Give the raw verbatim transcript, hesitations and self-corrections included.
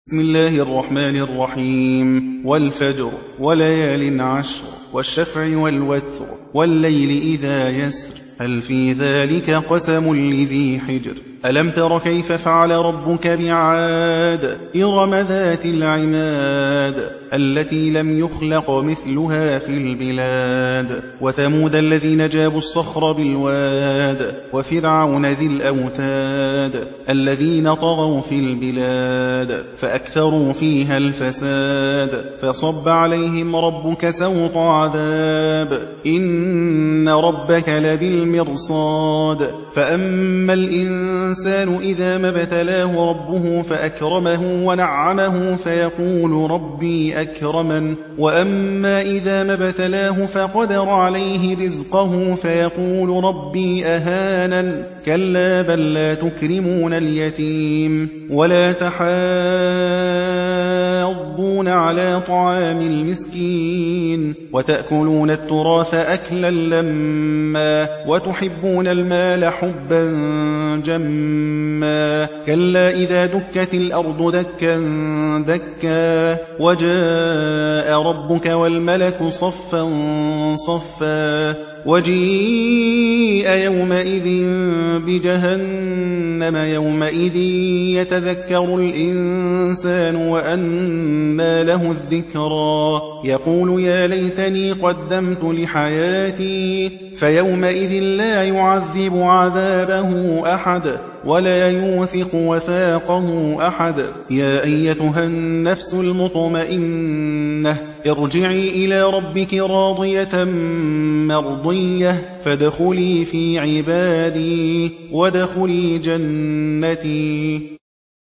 بسم الله الرحمن الرحيم والفجر وليال عشر والشفع والوتر والليل إذا يسر هل في ذلك قسم لذي حجر ألم تر كيف فعل ربك بعاد إرم ذات العماد التي لم يخلق مثلها في البلاد وثمود الذين جابوا الصخر بالواد وفرعون ذي الأوتاد الذين طغوا في البلاد فأكثروا فيها الفساد فصب عليهم ربك سوط عذاب إن ربك لبالمرصاد فأما الإنسان إذا ما ابتلاه ربه فأكرمه ونعمه فيقول ربي أكرمن وأما إذا ما ابتلاه فقدر عليه رزقه فيقول ربي أهانن كلا بل لا تكرمون اليتيم ولا تحاضون على طعام المسكين وتأكلون التراث أكلا لما وتحبون المال حبا جما كلا إذا دكت الأرض دكا دكا وجاء ربك والملك صفا صفا وجيء يومئذ بجهنم يومئذ يتذكر الإنسان وأنى له الذكرى يقول يا ليتني قدمت لحياتي فيومئذ لا يعذب عذابه أحد ولا يوثق وثاقه أحد يا أيتها النفس المطمئنة ارجعي إلى ربك راضية مرضية فادخلي في عبادي وادخلي جنتي.